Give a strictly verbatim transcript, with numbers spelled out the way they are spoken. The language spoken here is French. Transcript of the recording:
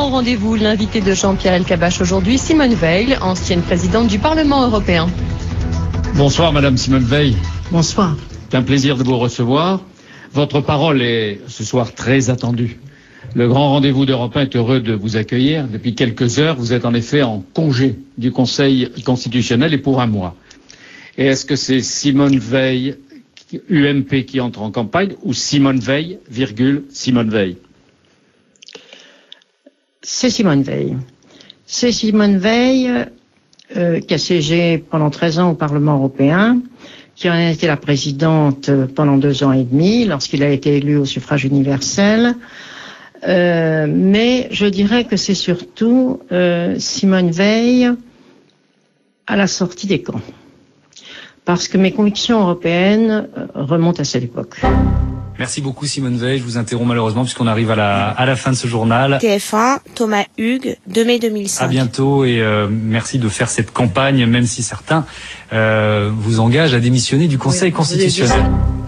grand rendez-vous, l'invité de Jean-Pierre Elkabbach aujourd'hui, Simone Veil, ancienne présidente du Parlement européen. Bonsoir Madame Simone Veil. Bonsoir. C'est un plaisir de vous recevoir. Votre parole est ce soir très attendue. Le grand rendez-vous d'Europe un est heureux de vous accueillir. Depuis quelques heures, vous êtes en effet en congé du Conseil constitutionnel et pour un mois. Et est-ce que c'est Simone Veil, U M P, qui entre en campagne ou Simone Veil, virgule, Simone Veil? C'est Simone Veil. C'est Simone Veil euh, qui a siégé pendant treize ans au Parlement européen, qui en a été la présidente pendant deux ans et demi lorsqu'il a été élu au suffrage universel. Euh, mais je dirais que c'est surtout euh, Simone Veil à la sortie des camps. Parce que mes convictions européennes remontent à cette époque. Merci beaucoup Simone Veil, je vous interromps malheureusement puisqu'on arrive à la, à la fin de ce journal. T F un, Thomas Hugues, deux mai deux mille cinq. À bientôt et euh, merci de faire cette campagne, même si certains euh, vous engagent à démissionner du Conseil oui, constitutionnel.